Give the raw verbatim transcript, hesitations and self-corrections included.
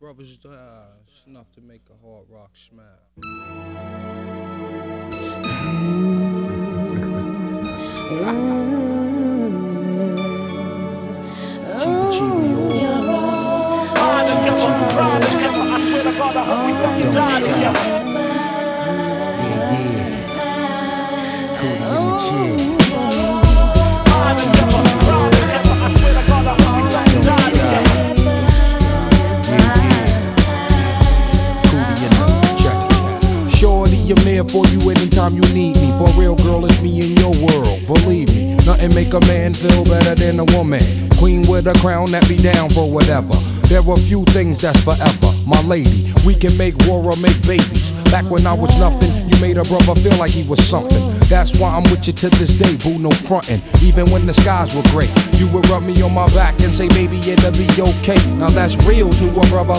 Brothers, uh, it's enough to make a hard rock smile. Chiba Chiba, yo. Ride together, ride together. I swear to God, I hope we fucking die together. Yeah, yeah. Cody in the chair. Ride together, ride together. I swear to God, I hope we fucking die together. Shorty, I'm there for you anytime you need me. For real, girl, it's me in your world. Believe me, nothing make a man feel better than a woman. Queen with a crown that be down for whatever. There are few things that's forever. My lady, we can make war or make babies. Back when I was nothing, you made a brother feel like he was something. That's why I'm with you to this day, boo, no frontin'. Even when the skies were gray, you would rub me on my back and say, baby, it'll be okay. Now that's real to a brother